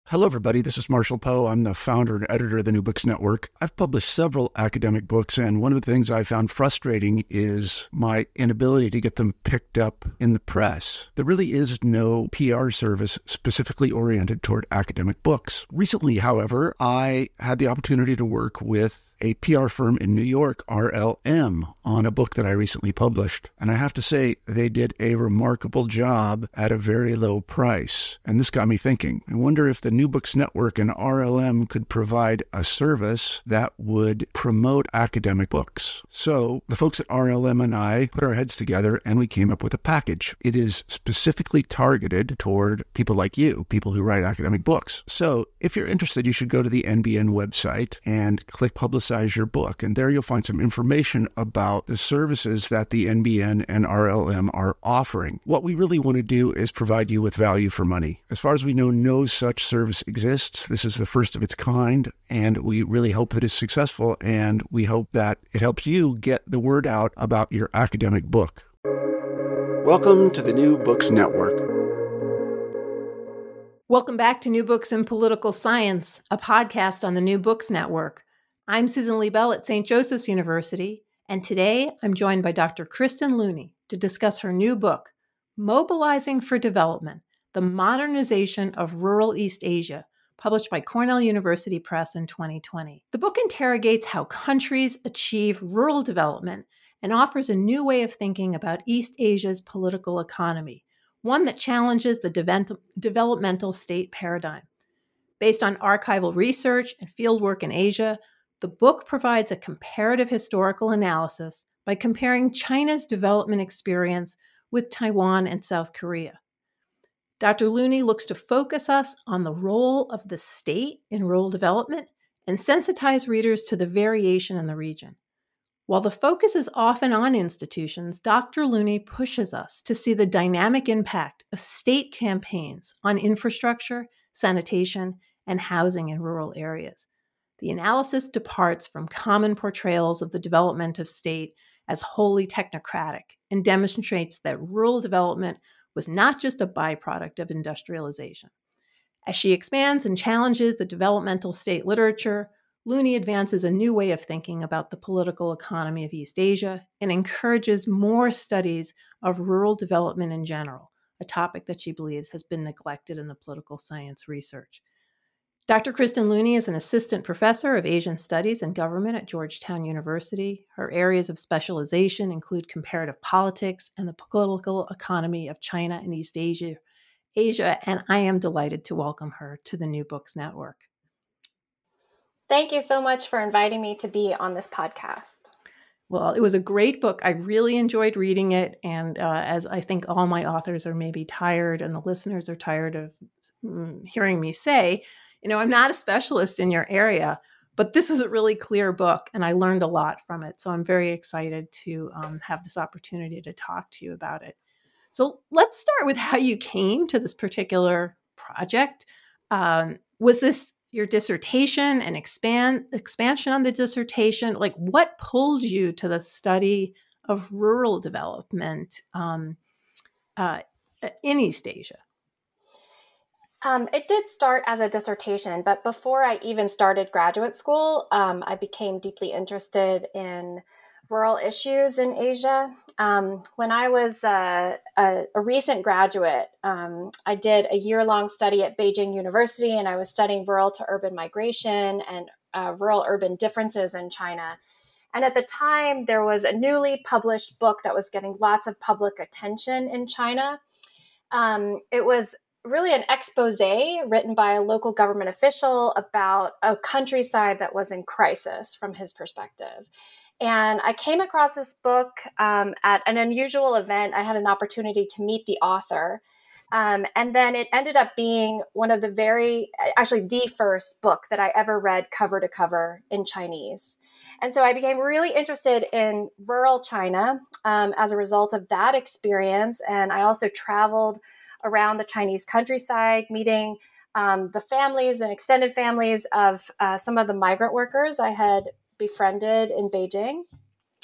Hello, everybody. This is Marshall Poe. I'm the founder and editor of the New Books Network. I've published several academic books, and one of the things I found frustrating is my inability to get them picked up in the press. There really is no PR service specifically oriented toward academic books. Recently, however, I had the opportunity to work with a PR firm in New York, RLM, on a book that I recently published. And I have to say, they did a remarkable job at a very low price. And this got me thinking. I wonder if the New Books Network and RLM could provide a service that would promote academic books. So the folks at RLM and I put our heads together and we came up with a package. It is specifically targeted toward people like you, people who write academic books. So if you're interested, you should go to the NBN website and click Publicize Your Book. And there you'll find some information about the services that the NBN and RLM are offering. What we really want to do is provide you with value for money. As far as we know, no such service exists. This is the first of its kind, and we really hope that it's successful, and we hope that it helps you get the word out about your academic book. Welcome to the New Books Network. Welcome back to New Books in Political Science, a podcast on the New Books Network. I'm Susan Liebel at St. Joseph's University, and today I'm joined by Dr. Kristen Looney to discuss her new book, Mobilizing for Development, The Modernization of Rural East Asia, published by Cornell University Press in 2020. The book interrogates how countries achieve rural development and offers a new way of thinking about East Asia's political economy, one that challenges the developmental state paradigm. Based on archival research and fieldwork in Asia, the book provides a comparative historical analysis by comparing China's development experience with Taiwan and South Korea. Dr. Looney looks to focus us on the role of the state in rural development and sensitize readers to the variation in the region. While the focus is often on institutions, Dr. Looney pushes us to see the dynamic impact of state campaigns on infrastructure, sanitation, and housing in rural areas. The analysis departs from common portrayals of the development of state as wholly technocratic and demonstrates that rural development was not just a byproduct of industrialization. As she expands and challenges the developmental state literature, Looney advances a new way of thinking about the political economy of East Asia and encourages more studies of rural development in general, a topic that she believes has been neglected in the political science research. Dr. Kristen Looney is an assistant professor of Asian Studies and Government at Georgetown University. Her areas of specialization include comparative politics and the political economy of China and East Asia, and I am delighted to welcome her to the New Books Network. Thank you so much for inviting me to be on this podcast. Well, it was a great book. I really enjoyed reading it. And as I think all my authors are maybe tired and the listeners are tired of hearing me say, I'm not a specialist in your area, but this was a really clear book and I learned a lot from it. So I'm very excited to have this opportunity to talk to you about it. So let's start with how you came to this particular project. Was this your dissertation and expansion on the dissertation? Like, what pulled you to the study of rural development in East Asia? It did start as a dissertation, but before I even started graduate school, I became deeply interested in rural issues in Asia. When I was a recent graduate, I did a year-long study at Beijing University, and I was studying rural to urban migration and rural-urban differences in China. And at the time, there was a newly published book that was getting lots of public attention in China. It was really an expose written by a local government official about a countryside that was in crisis from his perspective. And I came across this book at an unusual event. I had an opportunity to meet the author. And then it ended up being one of the first book that I ever read cover to cover in Chinese. And so I became really interested in rural China as a result of that experience. And I also traveled around the Chinese countryside, meeting the families and extended families of some of the migrant workers I had befriended in Beijing.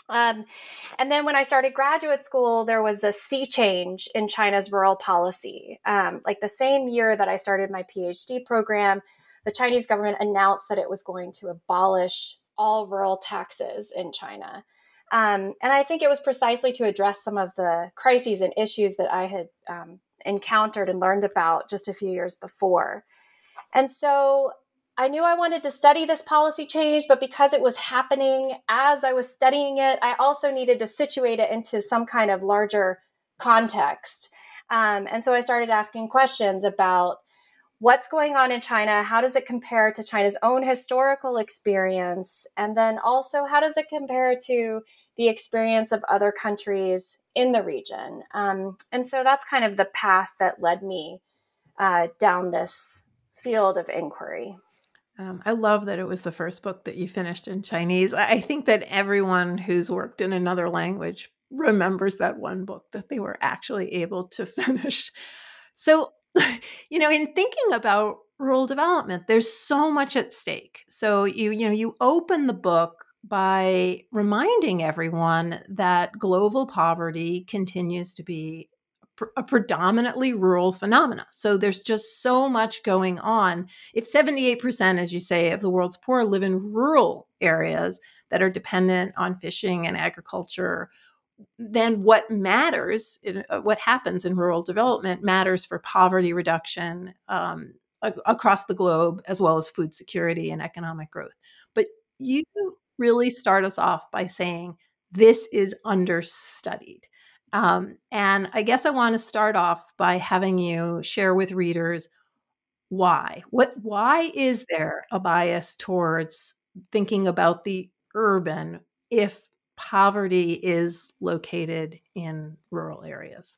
And then when I started graduate school, there was a sea change in China's rural policy. Like the same year that I started my PhD program, the Chinese government announced that it was going to abolish all rural taxes in China. And I think it was precisely to address some of the crises and issues that I had encountered and learned about just a few years before. And so I knew I wanted to study this policy change, but because it was happening as I was studying it, I also needed to situate it into some kind of larger context. And so I started asking questions about what's going on in China, how does it compare to China's own historical experience, and then also how does it compare to the experience of other countries in the region. And so that's kind of the path that led me down this field of inquiry. I love that it was the first book that you finished in Chinese. I think that everyone who's worked in another language remembers that one book that they were actually able to finish. So, in thinking about rural development, there's so much at stake. So you open the book by reminding everyone that global poverty continues to be a predominantly rural phenomena. So there's just so much going on. If 78%, as you say, of the world's poor live in rural areas that are dependent on fishing and agriculture, then what matters, what happens in rural development matters for poverty reduction across the globe, as well as food security and economic growth. But you really start us off by saying this is understudied. And I guess I want to start off by having you share with readers why. Why is there a bias towards thinking about the urban if poverty is located in rural areas?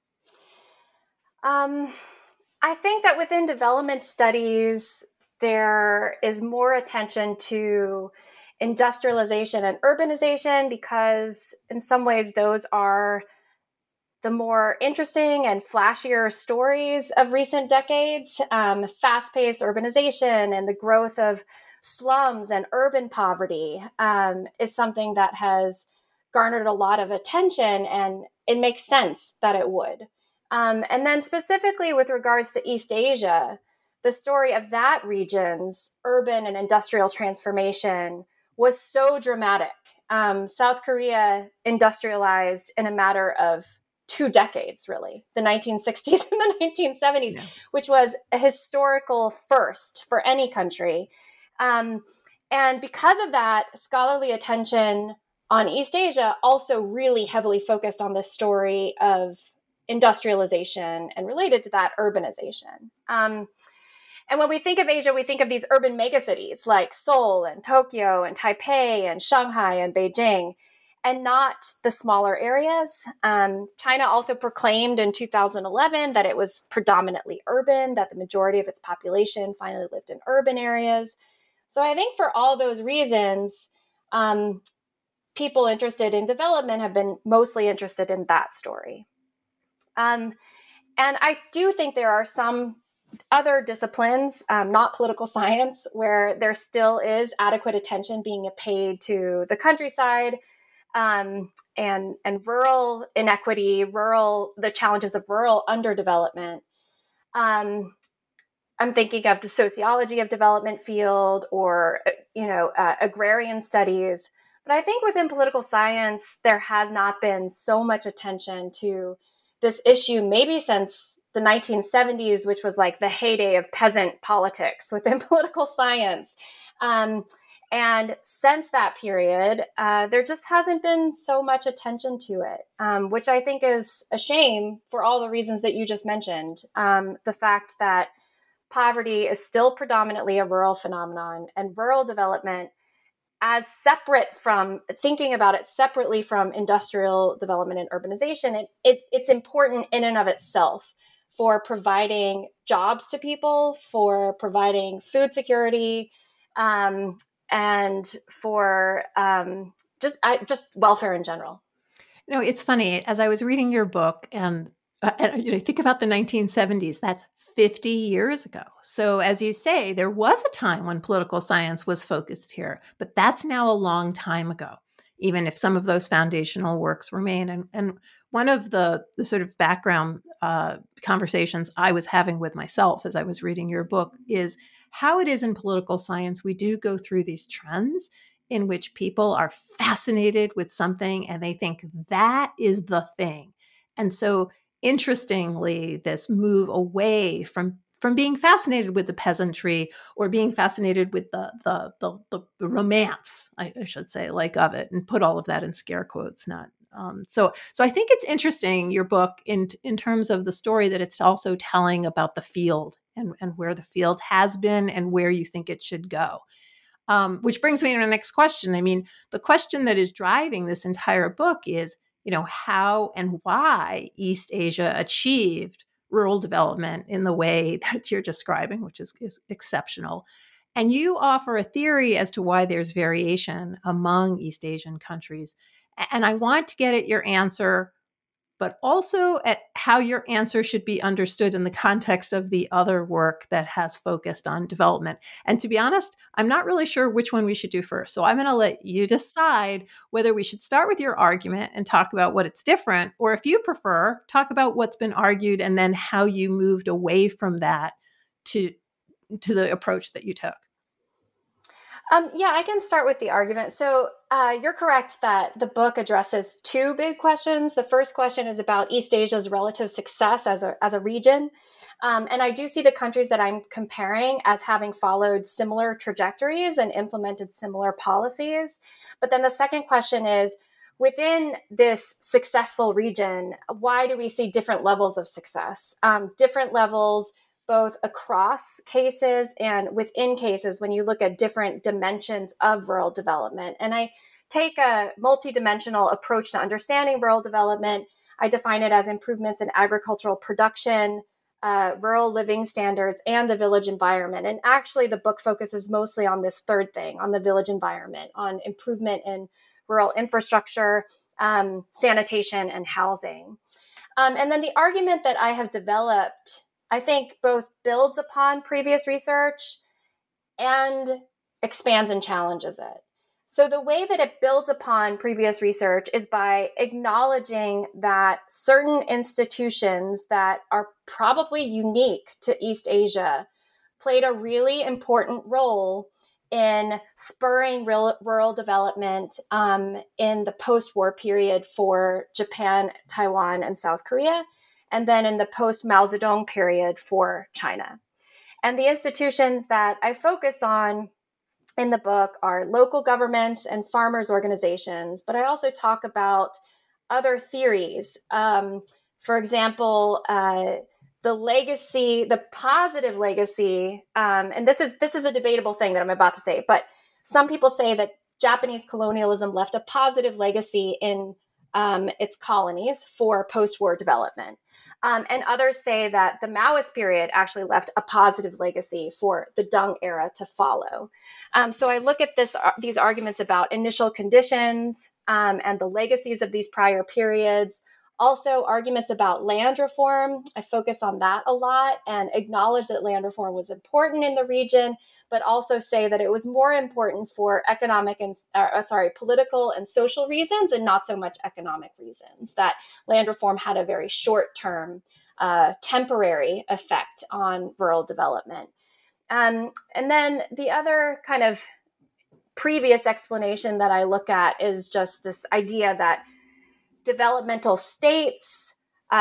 I think that within development studies, there is more attention to industrialization and urbanization because in some ways those are the more interesting and flashier stories of recent decades. Fast-paced urbanization and the growth of slums and urban poverty is something that has garnered a lot of attention, and it makes sense that it would. And then specifically with regards to East Asia, the story of that region's urban and industrial transformation was so dramatic. South Korea industrialized in a matter of 2 decades, really, the 1960s and the 1970s, which was a historical first for any country. And because of that, scholarly attention on East Asia also really heavily focused on this story of industrialization and related to that, urbanization. And when we think of Asia, we think of these urban megacities like Seoul and Tokyo and Taipei and Shanghai and Beijing, and not the smaller areas. China also proclaimed in 2011 that it was predominantly urban, that the majority of its population finally lived in urban areas. So I think for all those reasons, people interested in development have been mostly interested in that story. And I do think there are some other disciplines, not political science, where there still is adequate attention being paid to the countryside, and rural inequity, the challenges of rural underdevelopment. I'm thinking of the sociology of development field or, agrarian studies. But I think within political science, there has not been so much attention to this issue, maybe since the 1970s, which was like the heyday of peasant politics within political science. And since that period, there just hasn't been so much attention to it, which I think is a shame for all the reasons that you just mentioned. The fact that poverty is still predominantly a rural phenomenon, and rural development, as separate from thinking about it separately from industrial development and urbanization, it's important in and of itself for providing jobs to people, for providing food security, and for just welfare in general. It's funny, as I was reading your book and think about the 1970s, that's 50 years ago. So as you say, there was a time when political science was focused here, but that's now a long time ago. even if some of those foundational works remain. And one of the sort of background conversations I was having with myself as I was reading your book is how it is in political science, we do go through these trends in which people are fascinated with something and they think that is the thing. And so interestingly, this move away from being fascinated with the peasantry or being fascinated with the romance, I should say, like of it, and put all of that in scare quotes, not. So I think it's interesting, your book, in terms of the story that it's also telling about the field and where the field has been and where you think it should go. Which brings me to the next question. I mean, the question that is driving this entire book is, how and why East Asia achieved rural development in the way that you're describing, which is exceptional. And you offer a theory as to why there's variation among East Asian countries. And I want to get at your answer, but also at how your answer should be understood in the context of the other work that has focused on development. And to be honest, I'm not really sure which one we should do first. So I'm going to let you decide whether we should start with your argument and talk about what it's different, or if you prefer, talk about what's been argued and then how you moved away from that to the approach that you took. Yeah, I can start with the argument. So you're correct that the book addresses two big questions. The first question is about East Asia's relative success as a region. And I do see the countries that I'm comparing as having followed similar trajectories and implemented similar policies. But then the second question is, within this successful region, why do we see different levels of success? Different levels both across cases and within cases when you look at different dimensions of rural development. And I take a multidimensional approach to understanding rural development. I define it as improvements in agricultural production, rural living standards, and the village environment. And actually, the book focuses mostly on this third thing, on the village environment, on improvement in rural infrastructure, sanitation, and housing. And then the argument that I have developed, I think, both builds upon previous research and expands and challenges it. So the way that it builds upon previous research is by acknowledging that certain institutions that are probably unique to East Asia played a really important role in spurring rural development in the post-war period for Japan, Taiwan, and South Korea, and then in the post-Mao Zedong period for China. And the institutions that I focus on in the book are local governments and farmers' organizations, but I also talk about other theories. For example, the legacy, the positive legacy, and this is a debatable thing that I'm about to say, but some people say that Japanese colonialism left a positive legacy in its colonies for post-war development. And others say that the Maoist period actually left a positive legacy for the Deng era to follow. So I look at these arguments about initial conditions and the legacies of these prior periods. Also, arguments about land reform. I focus on that a lot and acknowledge that land reform was important in the region, but also say that it was more important for political and social reasons and not so much economic reasons, that land reform had a very short-term, temporary effect on rural development. And then the other kind of previous explanation that I look at is just this idea that developmental states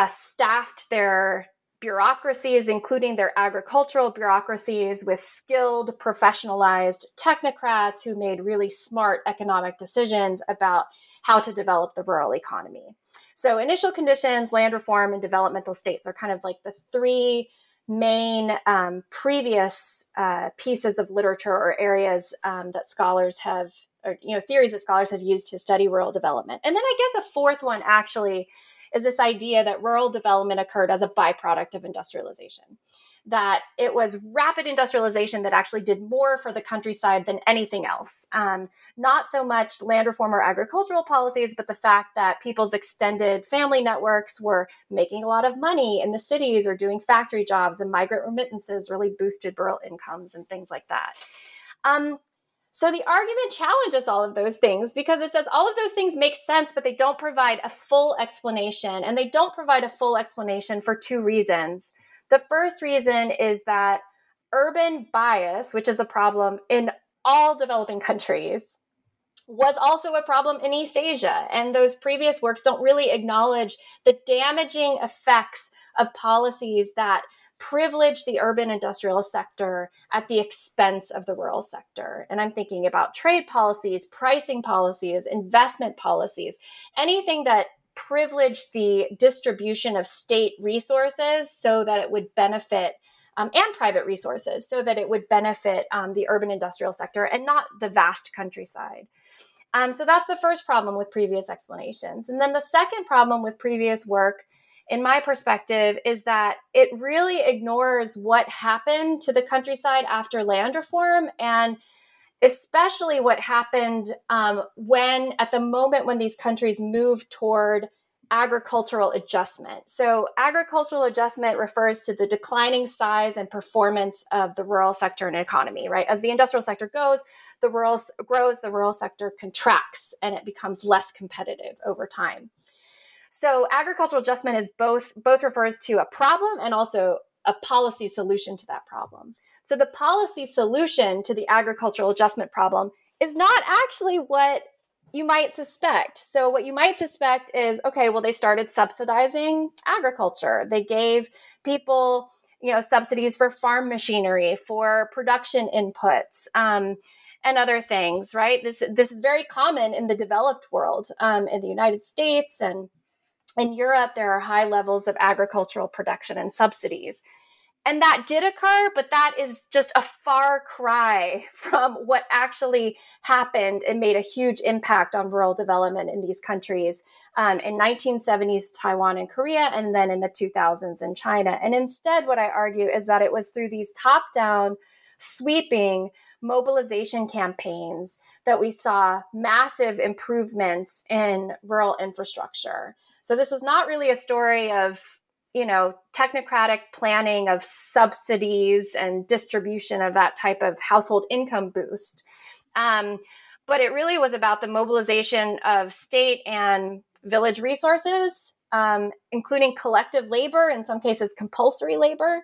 staffed their bureaucracies, including their agricultural bureaucracies, with skilled, professionalized technocrats who made really smart economic decisions about how to develop the rural economy. So initial conditions, land reform, and developmental states are kind of like the three main previous pieces of literature or areas that scholars have, or theories that scholars have used to study rural development. And then I guess a fourth one actually is this idea that rural development occurred as a byproduct of industrialization, that it was rapid industrialization that actually did more for the countryside than anything else. Not so much land reform or agricultural policies, but the fact that people's extended family networks were making a lot of money in the cities or doing factory jobs, and migrant remittances really boosted rural incomes and things like that. So the argument challenges all of those things because it says all of those things make sense, but they don't provide a full explanation. And they don't provide a full explanation for two reasons. The first reason is that urban bias, which is a problem in all developing countries, was also a problem in East Asia. And those previous works don't really acknowledge the damaging effects of policies that privilege the urban industrial sector at the expense of the rural sector. And I'm thinking about trade policies, pricing policies, investment policies, anything that privileged the distribution of state resources so that it would benefit and private resources so that it would benefit the urban industrial sector and not the vast countryside. So that's the first problem with previous explanations. And then the second problem with previous work, in my perspective, is that it really ignores what happened to the countryside after land reform, and especially what happened when, at the moment when these countries moved toward agricultural adjustment. So agricultural adjustment refers to the declining size and performance of the rural sector and economy, right? As the industrial sector goes, the rural sector contracts, and it becomes less competitive over time. So agricultural adjustment is both refers to a problem and also a policy solution to that problem. So the policy solution to the agricultural adjustment problem is not actually what you might suspect. So what you might suspect is, okay, well, they started subsidizing agriculture. They gave people, subsidies for farm machinery, for production inputs, and other things, right? This is very common in the developed world. In the United States and in Europe, there are high levels of agricultural production and subsidies. And that did occur, but that is just a far cry from what actually happened and made a huge impact on rural development in these countries in 1970s Taiwan and Korea, and then in the 2000s in China. And instead, what I argue is that it was through these top-down, sweeping mobilization campaigns that we saw massive improvements in rural infrastructure. So this was not really a story of technocratic planning of subsidies and distribution of that type of household income boost. But it really was about the mobilization of state and village resources, including collective labor, in some cases compulsory labor,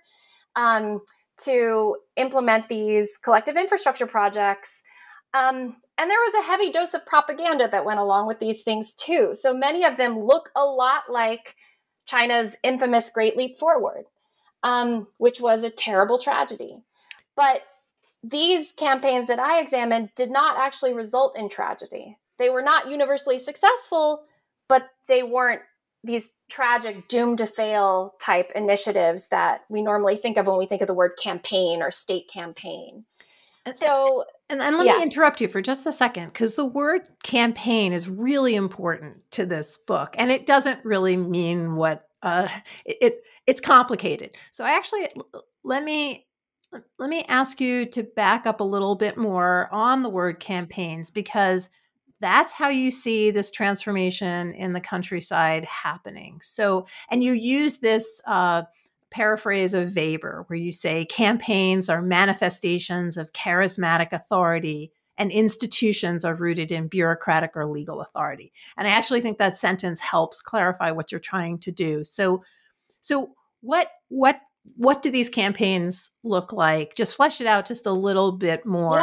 to implement these collective infrastructure projects. And there was a heavy dose of propaganda that went along with these things too. So many of them look a lot like China's infamous Great Leap Forward, which was a terrible tragedy. But these campaigns that I examined did not actually result in tragedy. They were not universally successful, but they weren't these tragic doomed to fail type initiatives that we normally think of when we think of the word campaign or state campaign. So, and let me interrupt you for just a second, because the word campaign is really important to this book, and it doesn't really mean what it's complicated. So let me ask you to back up a little bit more on the word campaigns, because that's how you see this transformation in the countryside happening. So, and you use this paraphrase of Weber, where you say campaigns are manifestations of charismatic authority and institutions are rooted in bureaucratic or legal authority. And I actually think that sentence helps clarify what you're trying to do. So what do these campaigns look like? Just flesh it out just a little bit more.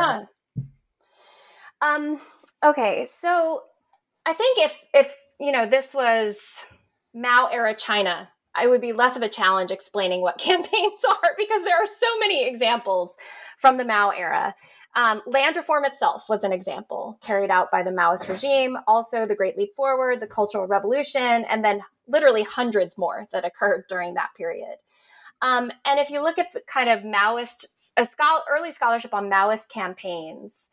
Yeah. Okay. So I think if this was Mao era China, it would be less of a challenge explaining what campaigns are, because there are so many examples from the Mao era. Land reform itself was an example carried out by the Maoist regime, also the Great Leap Forward, the Cultural Revolution, and then literally hundreds more that occurred during that period. And if you look at the kind of Maoist, early scholarship on Maoist campaigns,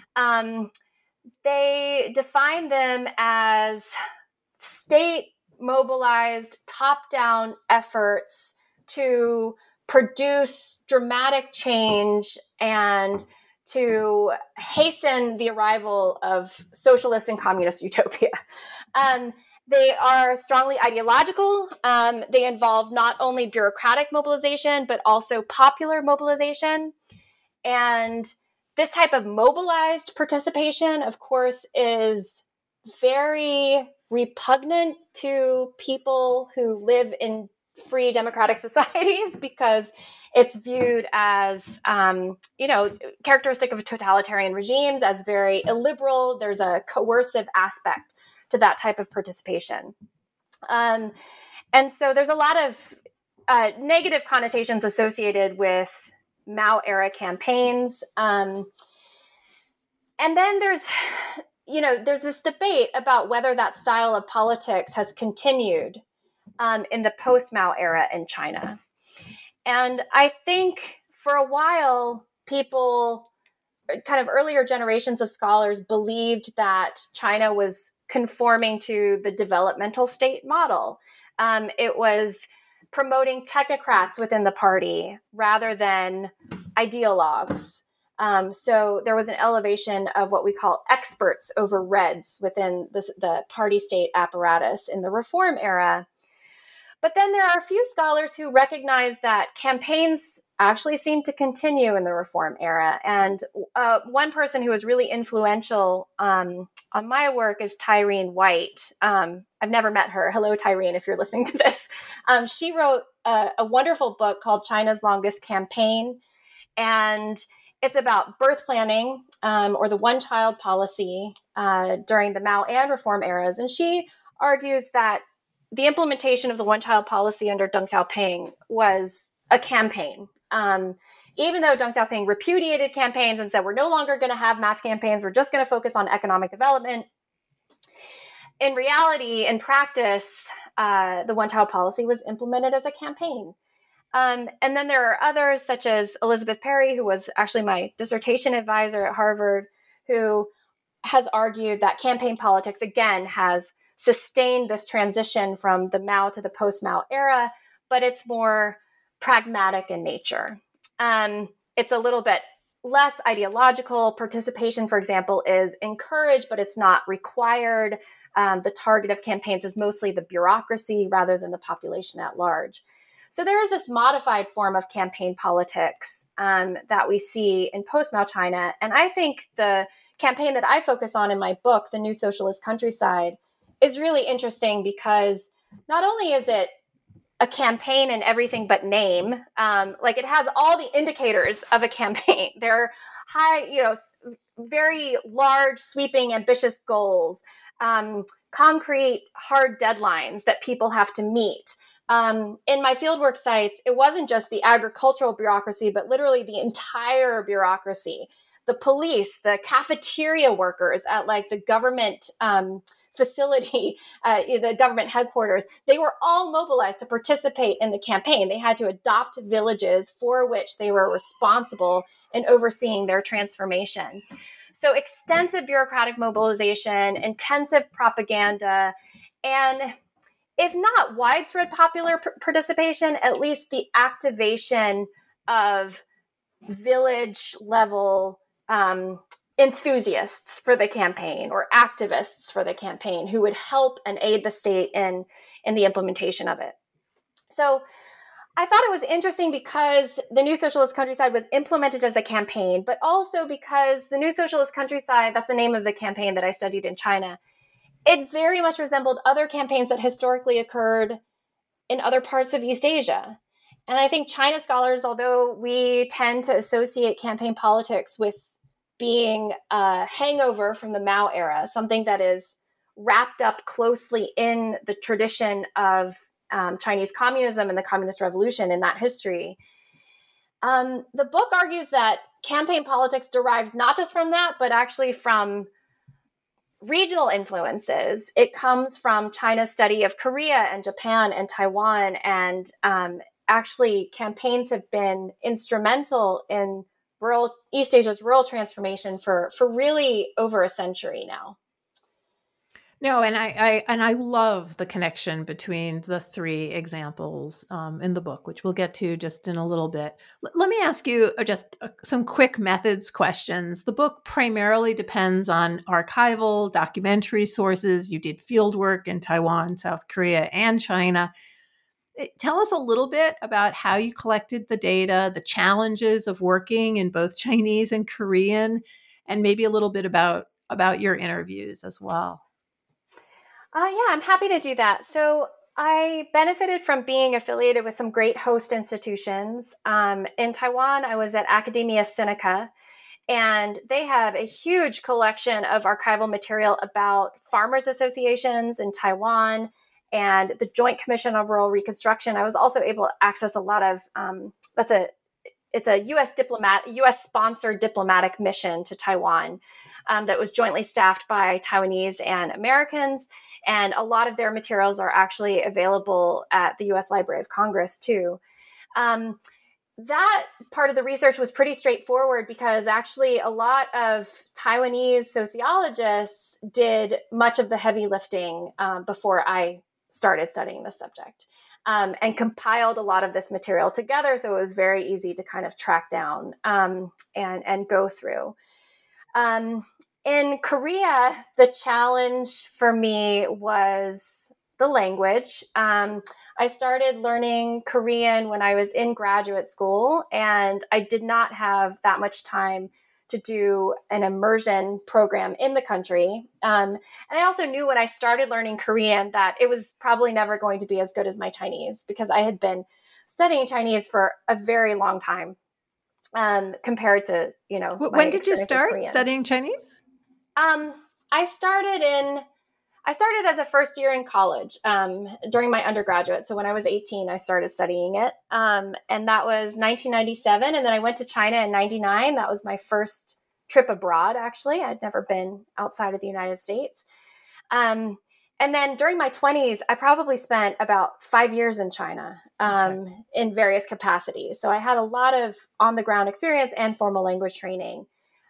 they define them as state mobilized top-down efforts to produce dramatic change and to hasten the arrival of socialist and communist utopia. They are strongly ideological. They involve not only bureaucratic mobilization, but also popular mobilization. And This type of mobilized participation, of course, is very repugnant to people who live in free democratic societies because it's viewed as, characteristic of totalitarian regimes, as very illiberal. There's a coercive aspect to that type of participation. And so there's a lot of negative connotations associated with Mao-era campaigns. And then there's this debate about whether that style of politics has continued in the post-Mao era in China. And I think for a while, people, kind of earlier generations of scholars, believed that China was conforming to the developmental state model. It was promoting technocrats within the party rather than ideologues. So there was an elevation of what we call experts over reds within the party state apparatus in the reform era. But then there are a few scholars who recognize that campaigns actually seem to continue in the reform era. And one person who was really influential on my work is Tyreen White. I've never met her. Hello, Tyreen, if you're listening to this. She wrote a wonderful book called China's Longest Campaign. And it's about birth planning or the one-child policy during the Mao and reform eras. And she argues that the implementation of the one-child policy under Deng Xiaoping was a campaign. Even though Deng Xiaoping repudiated campaigns and said, we're no longer going to have mass campaigns, we're just going to focus on economic development. In reality, in practice, the one-child policy was implemented as a campaign. And then there are others, such as Elizabeth Perry, who was actually my dissertation advisor at Harvard, who has argued that campaign politics, again, has sustained this transition from the Mao to the post-Mao era, but it's more pragmatic in nature. It's a little bit less ideological. Participation, for example, is encouraged, but it's not required. The target of campaigns is mostly the bureaucracy rather than the population at large. So there is this modified form of campaign politics that we see in post-Mao China. And I think the campaign that I focus on in my book, The New Socialist Countryside, is really interesting because not only is it a campaign in everything but name, like it has all the indicators of a campaign. There are high, very large, sweeping, ambitious goals, concrete, hard deadlines that people have to meet. In my fieldwork sites, it wasn't just the agricultural bureaucracy, but literally the entire bureaucracy. The police, the cafeteria workers at like the government facility, the government headquarters, they were all mobilized to participate in the campaign. They had to adopt villages for which they were responsible in overseeing their transformation. So extensive bureaucratic mobilization, intensive propaganda, and if not widespread popular participation, at least the activation of village level enthusiasts for the campaign or activists for the campaign who would help and aid the state in the implementation of it. So I thought it was interesting because the New Socialist Countryside was implemented as a campaign, but also because the New Socialist Countryside, that's the name of the campaign that I studied in China, it very much resembled other campaigns that historically occurred in other parts of East Asia. And I think China scholars, although we tend to associate campaign politics with being a hangover from the Mao era, something that is wrapped up closely in the tradition of Chinese communism and the Communist Revolution in that history. The book argues that campaign politics derives not just from that, but actually from regional influences. It comes from China's study of Korea and Japan and Taiwan. And actually, campaigns have been instrumental in East Asia's rural transformation for really over a century now. No, and I love the connection between the three examples in the book, which we'll get to just in a little bit. Let me ask you just some quick methods questions. The book primarily depends on archival, documentary sources. You did field work in Taiwan, South Korea, and China. Tell us a little bit about how you collected the data, the challenges of working in both Chinese and Korean, and maybe a little bit about your interviews as well. Yeah, I'm happy to do that. So I benefited from being affiliated with some great host institutions. In Taiwan, I was at Academia Sinica, and they have a huge collection of archival material about farmers associations in Taiwan and the Joint Commission on Rural Reconstruction. I was also able to access a lot of, it's a U.S. sponsored diplomatic mission to Taiwan that was jointly staffed by Taiwanese and Americans. And a lot of their materials are actually available at the U.S. Library of Congress too. That part of the research was pretty straightforward because actually a lot of Taiwanese sociologists did much of the heavy lifting before I started studying this subject, and compiled a lot of this material together. So it was very easy to kind of track down and go through. In Korea, the challenge for me was the language. I started learning Korean when I was in graduate school, and I did not have that much time to do an immersion program in the country. And I also knew when I started learning Korean that it was probably never going to be as good as my Chinese because I had been studying Chinese for a very long time compared to, When did you start studying Chinese? I started as a first year in college during my undergraduate. So when I was 18, I started studying it. And that was 1997. And then I went to China in 99. That was my first trip abroad, actually. I'd never been outside of the United States. And then during my 20s, I probably spent about 5 years in China in various capacities. So I had a lot of on-the-ground experience and formal language training.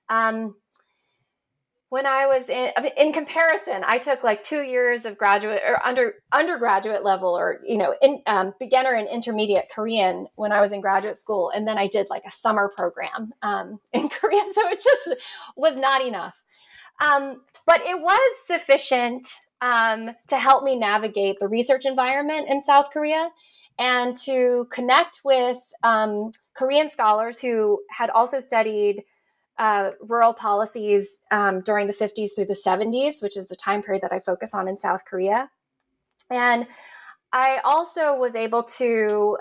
When I was in comparison, I took like 2 years of graduate or undergraduate level or, beginner and intermediate Korean when I was in graduate school. And then I did like a summer program in Korea. So it just was not enough. But it was sufficient to help me navigate the research environment in South Korea and to connect with Korean scholars who had also studied rural policies during the 50s through the 70s, which is the time period that I focus on in South Korea. And I also was able to,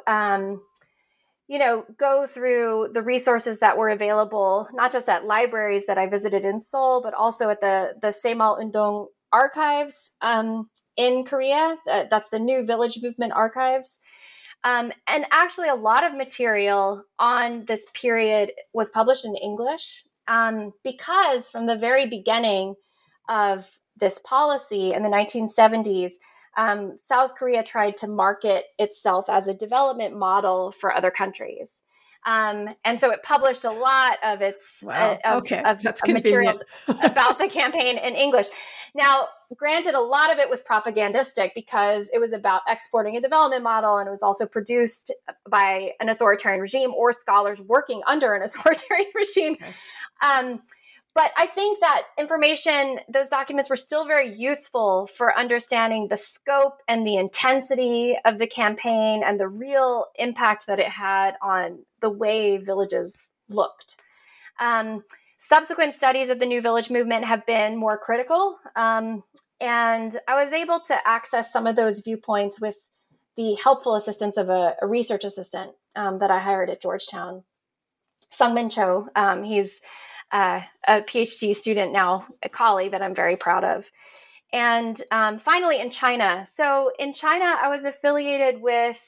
go through the resources that were available, not just at libraries that I visited in Seoul, but also at the Saemal Undong archives in Korea. That's the New Village Movement archives. And actually, a lot of material on this period was published in English because from the very beginning of this policy in the 1970s, South Korea tried to market itself as a development model for other countries. And so it published a lot of its materials about the campaign in English. Now, granted, a lot of it was propagandistic because it was about exporting a development model, and it was also produced by an authoritarian regime or scholars working under an authoritarian regime. Okay. But I think that those documents were still very useful for understanding the scope and the intensity of the campaign and the real impact that it had on the way villages looked. Subsequent studies of the New Village Movement have been more critical. And I was able to access some of those viewpoints with the helpful assistance of a research assistant that I hired at Georgetown, Sungmin Cho. He's a PhD student now, a colleague that I'm very proud of. And finally, in China. So in China, I was affiliated with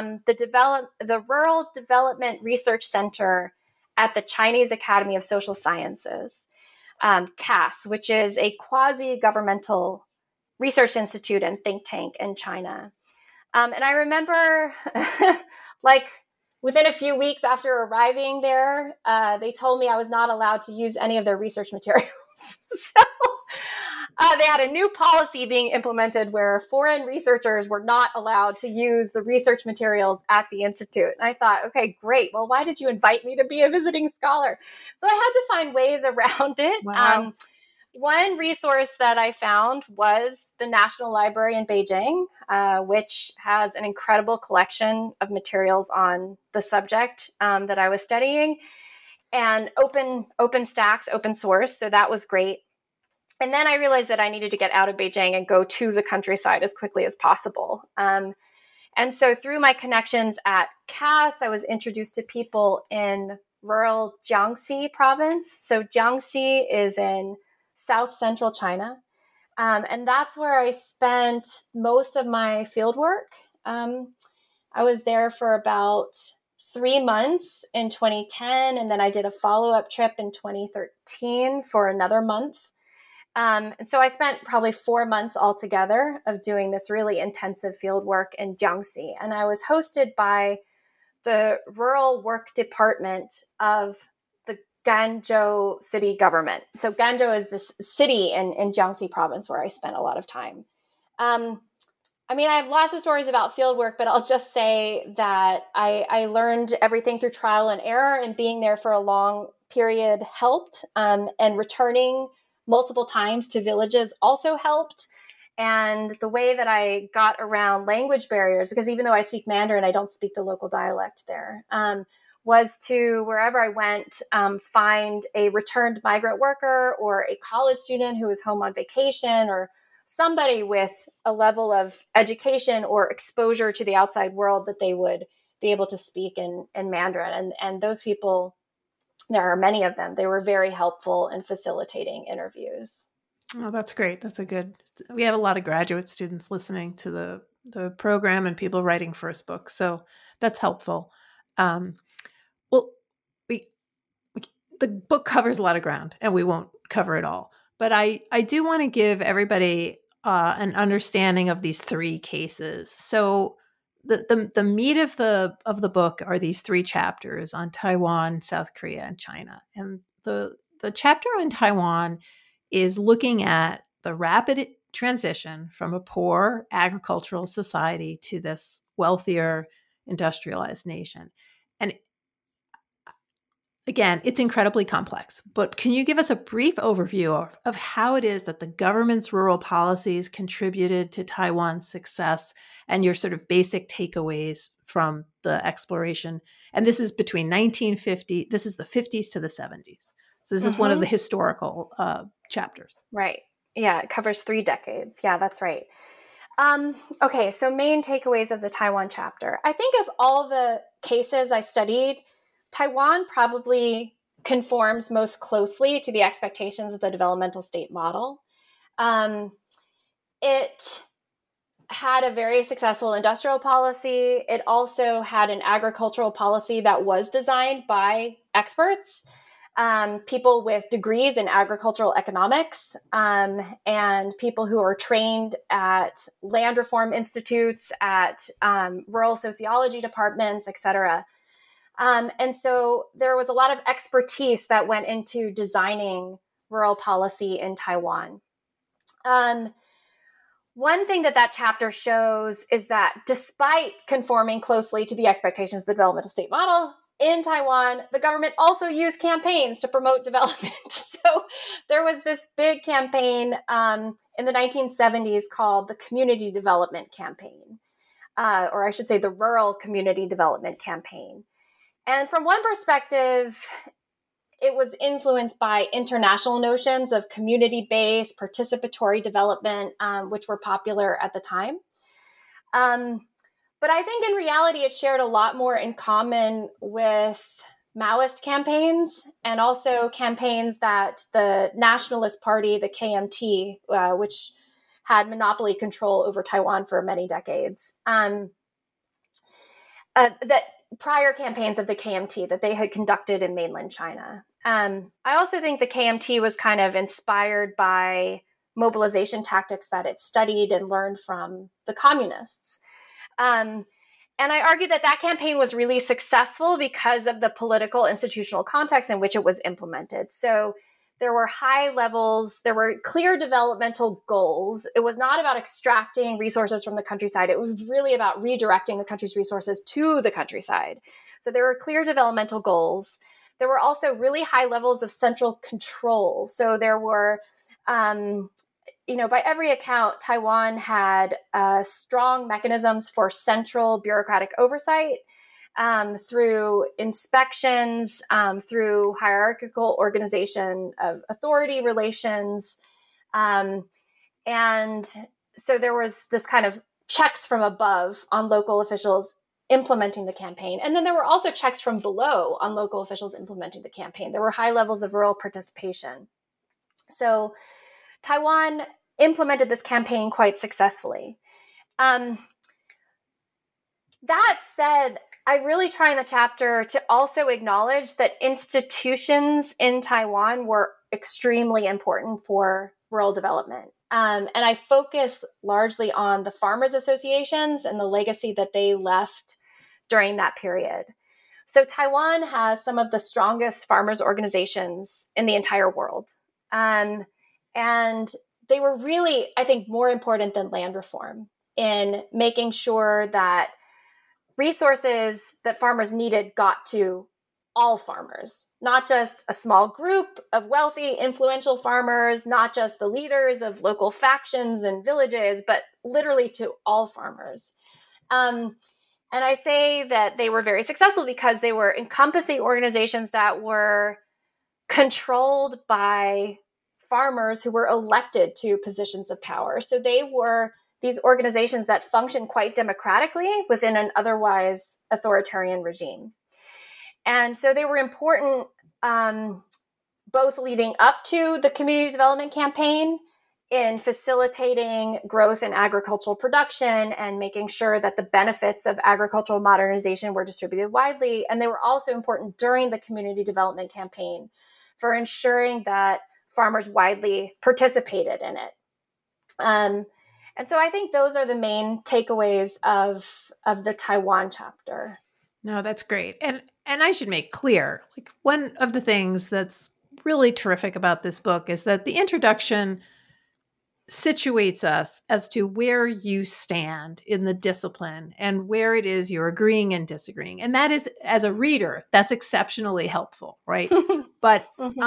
the Rural Development Research Center at the Chinese Academy of Social Sciences, CAS, which is a quasi-governmental research institute and think tank in China. And I remember, within a few weeks after arriving there, they told me I was not allowed to use any of their research materials. So they had a new policy being implemented where foreign researchers were not allowed to use the research materials at the institute. And I thought, okay, great. Well, why did you invite me to be a visiting scholar? So I had to find ways around it. Wow. One resource that I found was the National Library in Beijing, which has an incredible collection of materials on the subject that I was studying, and open stacks, open source. So that was great. And then I realized that I needed to get out of Beijing and go to the countryside as quickly as possible. And so through my connections at CAS, I was introduced to people in rural Jiangxi province. So Jiangxi is in South Central China. And that's where I spent most of my field work. I was there for about 3 months in 2010, and then I did a follow-up trip in 2013 for another month. And so I spent probably 4 months altogether of doing this really intensive field work in Jiangxi. And I was hosted by the Rural Work Department of the Ganzhou city government. So Ganzhou is this city in Jiangxi province where I spent a lot of time. I mean, I have lots of stories about field work, but I'll just say that I learned everything through trial and error, and being there for a long period helped, and returning multiple times to villages also helped. And the way that I got around language barriers, because even though I speak Mandarin, I don't speak the local dialect there, was to, wherever I went, find a returned migrant worker or a college student who was home on vacation, or somebody with a level of education or exposure to the outside world that they would be able to speak in Mandarin. And those people, there are many of them, they were very helpful in facilitating interviews. Oh, that's great. We have a lot of graduate students listening to the program and people writing first books. So that's helpful. Well, the book covers a lot of ground and we won't cover it all, but I do want to give everybody an understanding of these 3 cases. So the meat of the book are these 3 chapters on Taiwan, South Korea, and China. And the chapter on Taiwan is looking at the rapid transition from a poor agricultural society to this wealthier industrialized nation. And again, it's incredibly complex, but can you give us a brief overview of how it is that the government's rural policies contributed to Taiwan's success and your sort of basic takeaways from the exploration? And this is between 1950, this is the 50s to the 70s. So this is one of the historical chapters. Right. Yeah, it covers 3 decades. Yeah, that's right. Okay, so main takeaways of the Taiwan chapter. I think of all the cases I studied, Taiwan probably conforms most closely to the expectations of the developmental state model. It had a very successful industrial policy. It also had an agricultural policy that was designed by experts, people with degrees in agricultural economics, and people who are trained at land reform institutes, at rural sociology departments, et cetera. And so there was a lot of expertise that went into designing rural policy in Taiwan. One thing that chapter shows is that despite conforming closely to the expectations of the developmental state model, in Taiwan, the government also used campaigns to promote development. So there was this big campaign in the 1970s called the Community Development Campaign, or I should say the Rural Community Development Campaign. And from one perspective, it was influenced by international notions of community-based participatory development, which were popular at the time. But I think in reality, it shared a lot more in common with Maoist campaigns and also campaigns that the Nationalist Party, the KMT, which had monopoly control over Taiwan for many decades, that prior campaigns of the KMT that they had conducted in mainland China. I also think the KMT was kind of inspired by mobilization tactics that it studied and learned from the communists. And I argue that campaign was really successful because of the political institutional context in which it was implemented. So there were high levels, there were clear developmental goals. It was not about extracting resources from the countryside. It was really about redirecting the country's resources to the countryside. So there were clear developmental goals. There were also really high levels of central control. So there were by every account, Taiwan had strong mechanisms for central bureaucratic oversight through inspections, through hierarchical organization of authority relations. And so there was this kind of checks from above on local officials implementing the campaign. And then there were also checks from below on local officials implementing the campaign. There were high levels of rural participation. So Taiwan implemented this campaign quite successfully. That said, I really try in the chapter to also acknowledge that institutions in Taiwan were extremely important for rural development. And I focus largely on the farmers' associations and the legacy that they left during that period. So Taiwan has some of the strongest farmers' organizations in the entire world. And they were really, I think, more important than land reform in making sure that resources that farmers needed got to all farmers, not just a small group of wealthy, influential farmers, not just the leaders of local factions and villages, but literally to all farmers. And I say that they were very successful because they were encompassing organizations that were controlled by farmers who were elected to positions of power. So they were these organizations that function quite democratically within an otherwise authoritarian regime. And so they were important both leading up to the community development campaign in facilitating growth in agricultural production and making sure that the benefits of agricultural modernization were distributed widely. And they were also important during the community development campaign for ensuring that farmers widely participated in it. And so I think those are the main takeaways of the Taiwan chapter. No, that's great. And I should make clear, like, one of the things that's really terrific about this book is that the introduction situates us as to where you stand in the discipline and where it is you're agreeing and disagreeing. And that is, as a reader, that's exceptionally helpful, right? But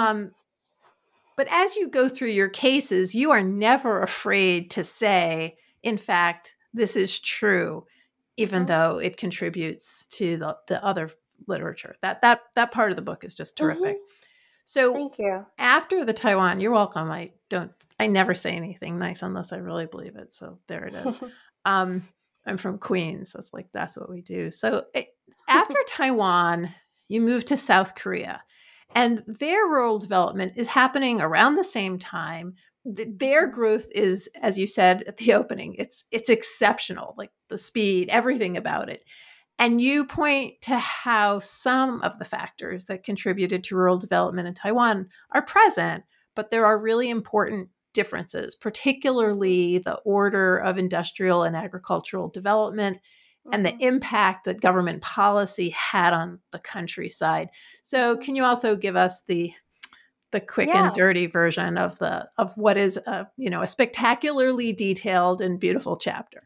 but as you go through your cases, you are never afraid to say, in fact, this is true, even though it contributes to the other literature. That part of the book is just terrific. So thank you. After the Taiwan, you're welcome. I never say anything nice unless I really believe it. So there it is. I'm from Queens. That's what we do. So after Taiwan, you move to South Korea. And their rural development is happening around the same time. Their growth is, as you said at the opening, it's exceptional, like the speed, everything about it. And you point to how some of the factors that contributed to rural development in Taiwan are present, but there are really important differences, particularly the order of industrial and agricultural development and the impact that government policy had on the countryside. So can you also give us the quick and dirty version of what is a spectacularly detailed and beautiful chapter?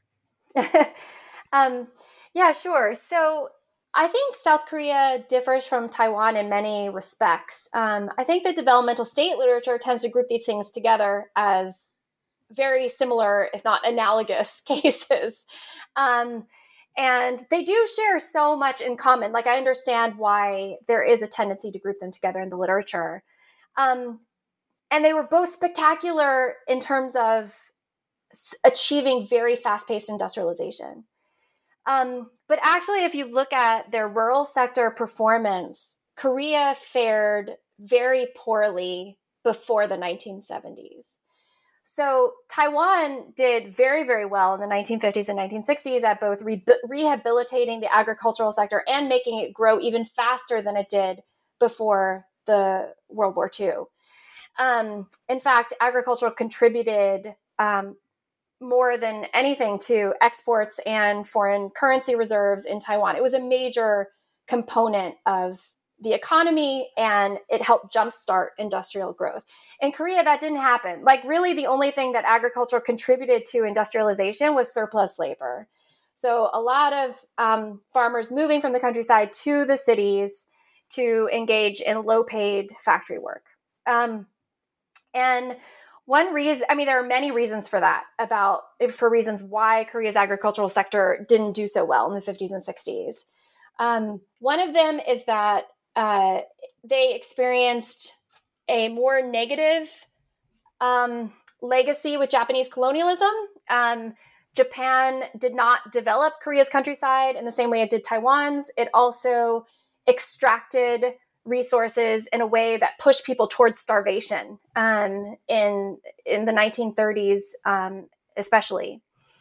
Yeah, sure. So I think South Korea differs from Taiwan in many respects. I think the developmental state literature tends to group these things together as very similar, if not analogous, cases. And they do share so much in common. Like, I understand why there is a tendency to group them together in the literature. And they were both spectacular in terms of achieving very fast-paced industrialization. But actually, if you look at their rural sector performance, Korea fared very poorly before the 1970s. So Taiwan did very, very well in the 1950s and 1960s at both rehabilitating the agricultural sector and making it grow even faster than it did before the World War II. In fact, agriculture contributed more than anything to exports and foreign currency reserves in Taiwan. It was a major component of the economy, and it helped jumpstart industrial growth. In Korea, that didn't happen. Like, really, the only thing that agriculture contributed to industrialization was surplus labor. So a lot of farmers moving from the countryside to the cities to engage in low-paid factory work. And One reason, there are many reasons for that, for reasons why Korea's agricultural sector didn't do so well in the 50s and 60s. One of them is that they experienced a more negative legacy with Japanese colonialism. Japan did not develop Korea's countryside in the same way it did Taiwan's. It also extracted resources in a way that pushed people towards starvation in the 1930s, especially.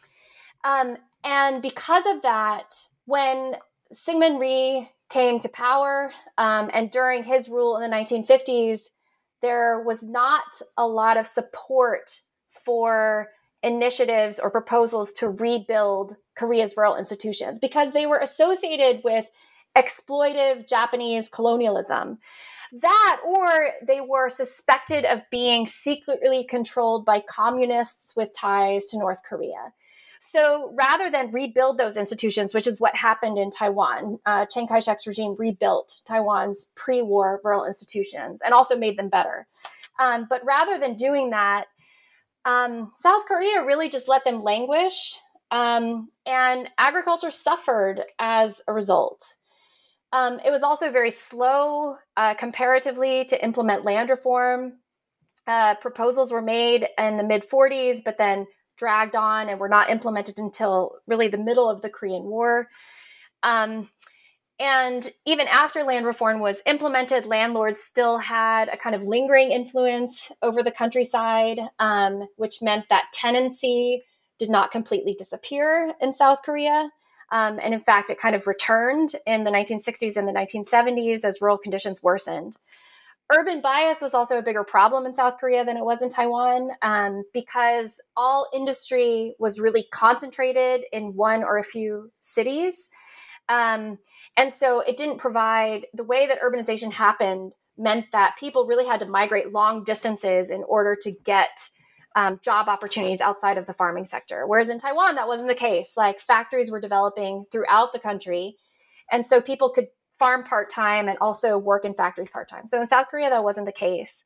And because of that, when Syngman Rhee came to power, and during his rule in the 1950s, there was not a lot of support for initiatives or proposals to rebuild Korea's rural institutions because they were associated with exploitive Japanese colonialism. That, or they were suspected of being secretly controlled by communists with ties to North Korea. So rather than rebuild those institutions, which is what happened in Taiwan, Chiang Kai-shek's regime rebuilt Taiwan's pre-war rural institutions and also made them better. But rather than doing that, South Korea really just let them languish, and agriculture suffered as a result. It was also very slow comparatively to implement land reform. Proposals were made in the mid-40s, but then dragged on and were not implemented until really the middle of the Korean War. And even after land reform was implemented, landlords still had a kind of lingering influence over the countryside, which meant that tenancy did not completely disappear in South Korea. And in fact, it kind of returned in the 1960s and the 1970s as rural conditions worsened. Urban bias was also a bigger problem in South Korea than it was in Taiwan, because all industry was really concentrated in one or a few cities. And so it didn't provide, the way that urbanization happened meant that people really had to migrate long distances in order to get job opportunities outside of the farming sector. Whereas in Taiwan, that wasn't the case. Like, factories were developing throughout the country. And so people could farm part-time and also work in factories part-time. So in South Korea, that wasn't the case.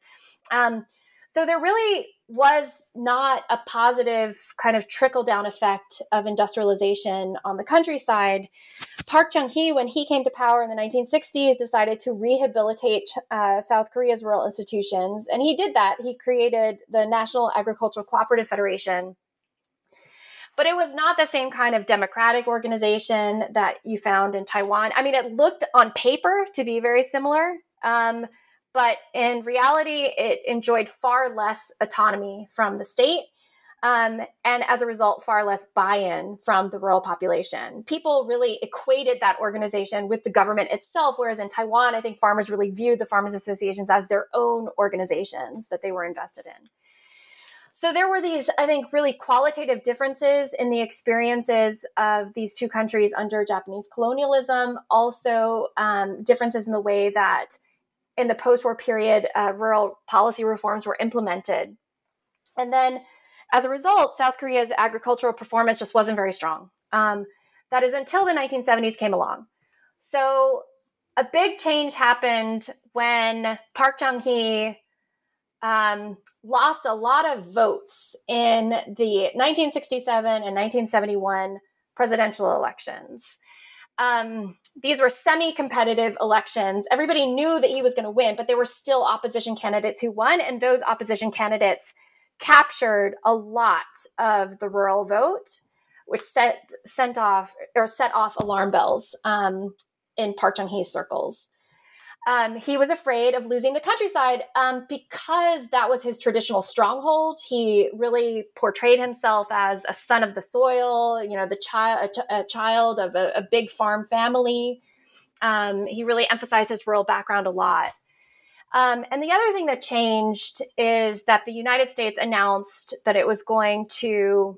So there really was not a positive kind of trickle-down effect of industrialization on the countryside. Park Chung-hee, when he came to power in the 1960s, decided to rehabilitate South Korea's rural institutions. And he did that. He created the National Agricultural Cooperative Federation. But it was not the same kind of democratic organization that you found in Taiwan. It looked on paper to be very similar, but in reality, it enjoyed far less autonomy from the state, and as a result, far less buy-in from the rural population. People really equated that organization with the government itself, whereas in Taiwan, I think farmers really viewed the farmers' associations as their own organizations that they were invested in. So there were these, I think, really qualitative differences in the experiences of these two countries under Japanese colonialism. Also, differences in the way that in the post-war period, rural policy reforms were implemented. And then as a result, South Korea's agricultural performance just wasn't very strong. That is until the 1970s came along. So a big change happened when Park Chung-hee lost a lot of votes in the 1967 and 1971 presidential elections. These were semi-competitive elections. Everybody knew that he was going to win, but there were still opposition candidates who won, and those opposition candidates captured a lot of the rural vote, which set off alarm bells in Park Chung-hee's circles. He was afraid of losing the countryside because that was his traditional stronghold. He really portrayed himself as a son of the soil, a child of a big farm family. He really emphasized his rural background a lot. And the other thing that changed is that the United States announced that it was going to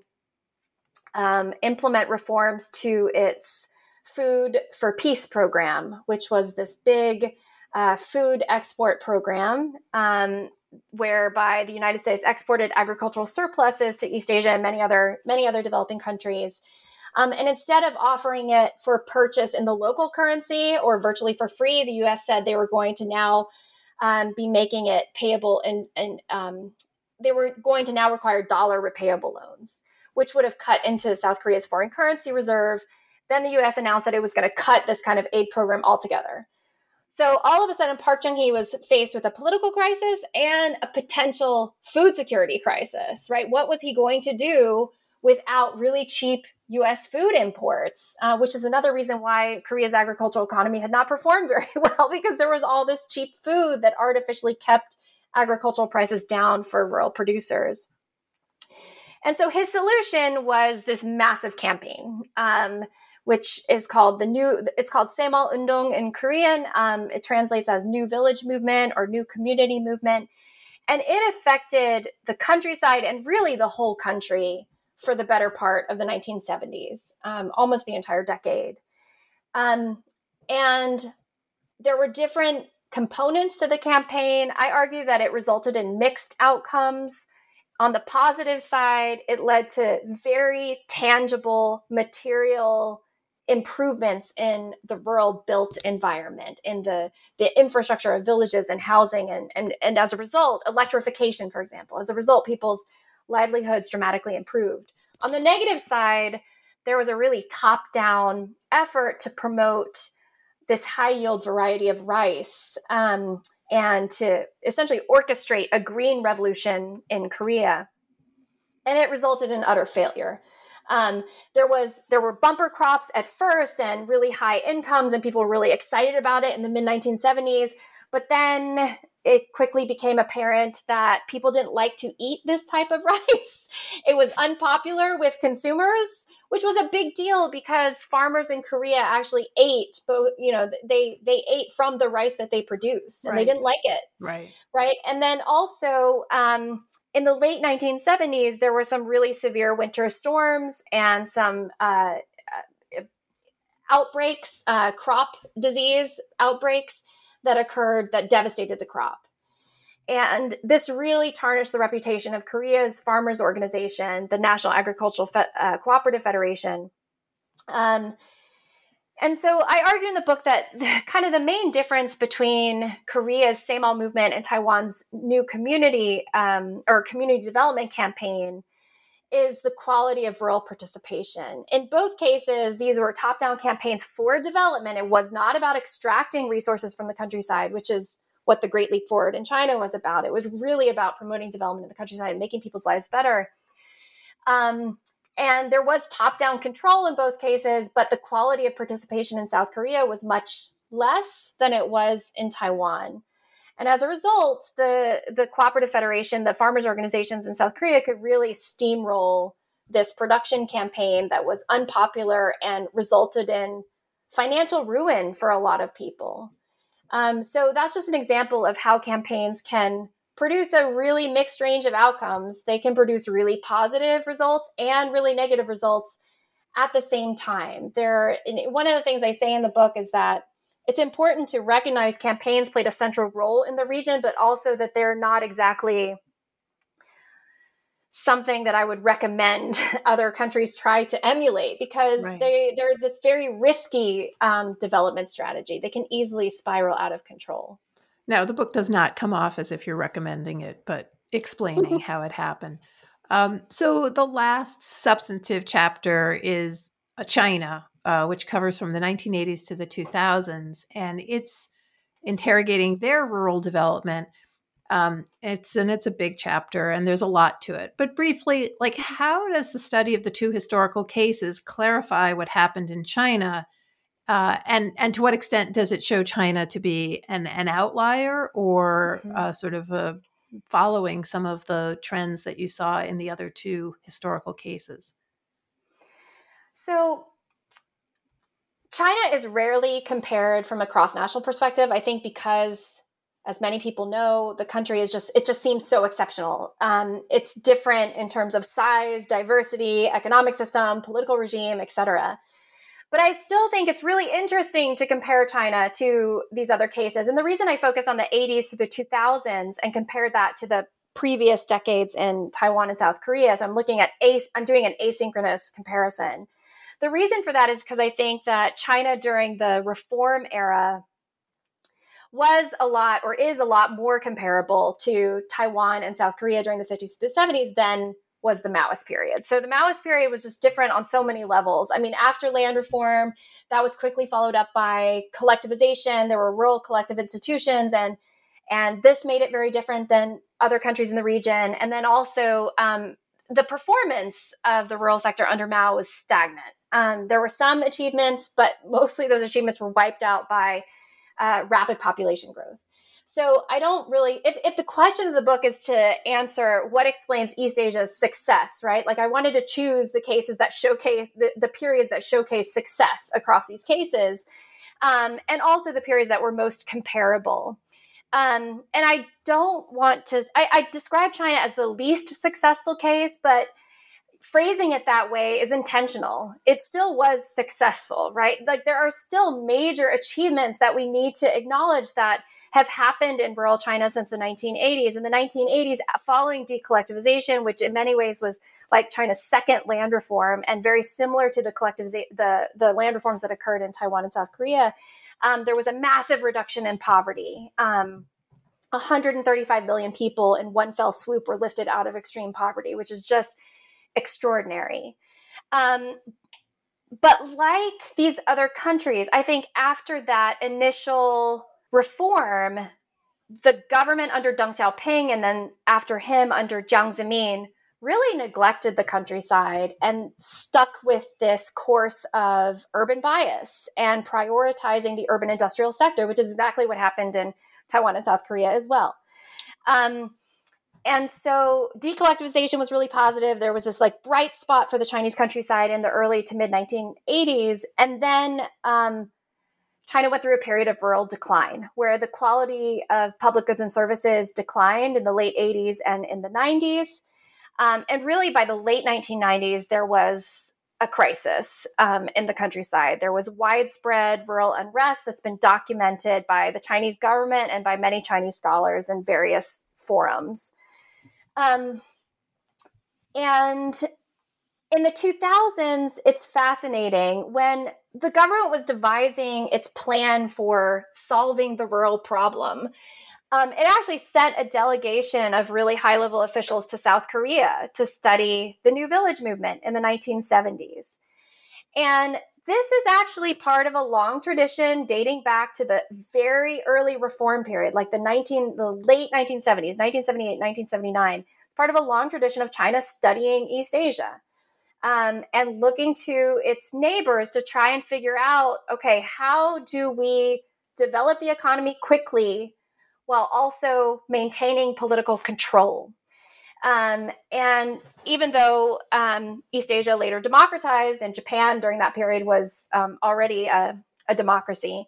implement reforms to its Food for Peace program, which was this big food export program whereby the United States exported agricultural surpluses to East Asia and many other developing countries. And instead of offering it for purchase in the local currency or virtually for free, the U.S. said they were going to now be making it payable in they were going to now require dollar repayable loans, which would have cut into South Korea's foreign currency reserve. Then the US announced that it was going to cut this kind of aid program altogether. So all of a sudden, Park Chung-hee was faced with a political crisis and a potential food security crisis, right? What was he going to do without really cheap US food imports, which is another reason why Korea's agricultural economy had not performed very well, because there was all this cheap food that artificially kept agricultural prices down for rural producers. And so his solution was this massive campaign, which is called it's called Saemal Undong in Korean. It translates as New Village Movement or New Community Movement. And it affected the countryside and really the whole country for the better part of the 1970s, almost the entire decade. And there were different components to the campaign. I argue that it resulted in mixed outcomes. On the positive side, it led to very tangible material improvements in the rural built environment, in the infrastructure of villages and housing. And as a result, electrification, for example, as a result, people's livelihoods dramatically improved. On the negative side, there was a really top-down effort to promote this high-yield variety of rice and to essentially orchestrate a green revolution in Korea. And it resulted in utter failure. There were bumper crops at first and really high incomes, and people were really excited about it in the mid-1970s. But then it quickly became apparent that people didn't like to eat this type of rice. It was unpopular with consumers, which was a big deal because farmers in Korea actually ate both, they ate from the rice that they produced, and they didn't like it. Right. And then also, in the late 1970s, there were some really severe winter storms and some outbreaks, crop disease outbreaks that occurred that devastated the crop. And this really tarnished the reputation of Korea's farmers organization, the National Agricultural Cooperative Federation. And so I argue in the book that kind of the main difference between Korea's Saemal movement and Taiwan's new community or community development campaign is the quality of rural participation. In both cases, these were top-down campaigns for development. It was not about extracting resources from the countryside, which is what the Great Leap Forward in China was about. It was really about promoting development in the countryside and making people's lives better. And there was top-down control in both cases, but the quality of participation in South Korea was much less than it was in Taiwan. And as a result, the Cooperative Federation, the farmers' organizations in South Korea could really steamroll this production campaign that was unpopular and resulted in financial ruin for a lot of people. So that's just an example of how campaigns can produce a really mixed range of outcomes. They can produce really positive results and really negative results at the same time. One of the things I say in the book is that it's important to recognize campaigns played a central role in the region, but also that they're not exactly something that I would recommend other countries try to emulate because they're this very risky development strategy. They can easily spiral out of control. Now, the book does not come off as if you're recommending it, but explaining how it happened. So the last substantive chapter is China, which covers from the 1980s to the 2000s, and it's interrogating their rural development. It's a big chapter, and there's a lot to it. But briefly, how does the study of the two historical cases clarify what happened in China, and to what extent does it show China to be an outlier or sort of following some of the trends that you saw in the other two historical cases? So China is rarely compared from a cross-national perspective, I think because, as many people know, the country it just seems so exceptional. It's different in terms of size, diversity, economic system, political regime, etc. But I still think it's really interesting to compare China to these other cases. And the reason I focus on the 80s to the 2000s and compare that to the previous decades in Taiwan and South Korea, so I'm doing an asynchronous comparison. The reason for that is because I think that China during the reform era was a lot, or is a lot more comparable to Taiwan and South Korea during the 50s to the 70s than was the Maoist period. So the Maoist period was just different on so many levels. I mean, after land reform, that was quickly followed up by collectivization. There were rural collective institutions, and this made it very different than other countries in the region. And then also the performance of the rural sector under Mao was stagnant. There were some achievements, but mostly those achievements were wiped out by rapid population growth. So I don't really, if the question of the book is to answer what explains East Asia's success, right? Like I wanted to choose the cases that showcase, the periods that showcase success across these cases, and also the periods that were most comparable. And I don't want to, I describe China as the least successful case, but phrasing it that way is intentional. It still was successful, right? Like there are still major achievements that we need to acknowledge that have happened in rural China since the 1980s. In the 1980s, following decollectivization, which in many ways was like China's second land reform and very similar to the land reforms that occurred in Taiwan and South Korea, there was a massive reduction in poverty. 135 million people in one fell swoop were lifted out of extreme poverty, which is just extraordinary. But like these other countries, I think after that initial reform, the government under Deng Xiaoping and then after him under Jiang Zemin really neglected the countryside and stuck with this course of urban bias and prioritizing the urban industrial sector, which is exactly what happened in Taiwan and South Korea as well. And so decollectivization was really positive. There was this like bright spot for the Chinese countryside in the early to mid 1980s. And then China went through a period of rural decline where the quality of public goods and services declined in the late 80s and in the 90s. And really by the late 1990s, there was a crisis in the countryside. There was widespread rural unrest that's been documented by the Chinese government and by many Chinese scholars in various forums. And in the 2000s, it's fascinating when the government was devising its plan for solving the rural problem. It actually sent a delegation of really high-level officials to South Korea to study the New Village movement in the 1970s. And this is actually part of a long tradition dating back to the very early reform period, like the late 1970s, 1978, 1979. It's part of a long tradition of China studying East Asia and looking to its neighbors to try and figure out, okay, how do we develop the economy quickly while also maintaining political control? And even though East Asia later democratized and Japan during that period was already a democracy,